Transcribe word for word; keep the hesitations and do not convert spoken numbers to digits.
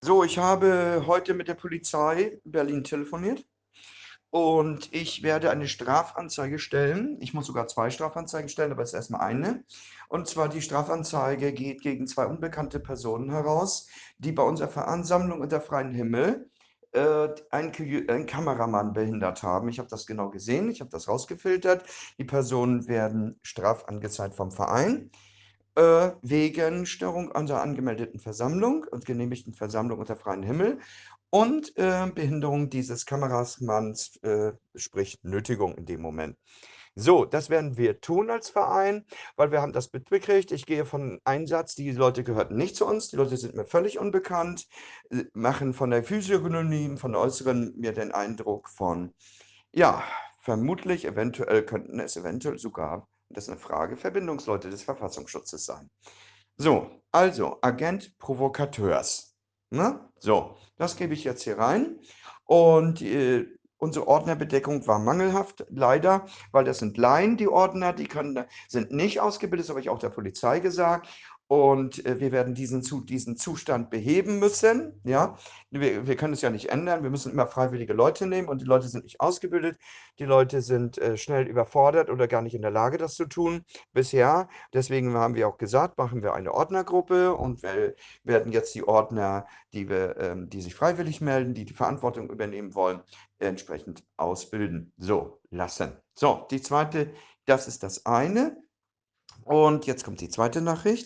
So, ich habe heute mit der Polizei in Berlin telefoniert und ich werde eine Strafanzeige stellen. Ich muss sogar zwei Strafanzeigen stellen, aber es ist erstmal eine. Und zwar die Strafanzeige geht gegen zwei unbekannte Personen heraus, die bei unserer Veransammlung unter freiem Himmel äh, einen, Kü- einen Kameramann behindert haben. Ich habe das genau gesehen, ich habe das rausgefiltert. Die Personen werden strafangezeigt vom Verein äh, wegen Störung einer angemeldeten Versammlung und genehmigten Versammlung unter freiem Himmel und äh, Behinderung dieses Kameramanns, äh, sprich Nötigung in dem Moment. So, das werden wir tun als Verein, weil wir haben das mitbekriegt. Ich gehe von Einsatz, die Leute gehörten nicht zu uns, die Leute sind mir völlig unbekannt, äh, machen von der Physiognomie, von der Äußeren mir den Eindruck von, ja, vermutlich, eventuell könnten es eventuell sogar, das ist eine Frage, Verbindungsleute des Verfassungsschutzes sein. So, also Agent Provokateurs. Ne? So, das gebe ich jetzt hier rein. Und äh, unsere Ordnerbedeckung war mangelhaft, leider, weil das sind Laien, die Ordner, die können, sind nicht ausgebildet, das habe ich auch der Polizei gesagt. Und äh, wir werden diesen, zu, diesen Zustand beheben müssen. Ja? Wir, wir können es ja nicht ändern. Wir müssen immer freiwillige Leute nehmen und die Leute sind nicht ausgebildet. Die Leute sind äh, schnell überfordert oder gar nicht in der Lage, das zu tun bisher. Deswegen haben wir auch gesagt, machen wir eine Ordnergruppe und wir werden jetzt die Ordner, die, wir, ähm, die sich freiwillig melden, die die Verantwortung übernehmen wollen, entsprechend ausbilden. So, lassen. So, die zweite, das ist das eine. Und jetzt kommt die zweite Nachricht.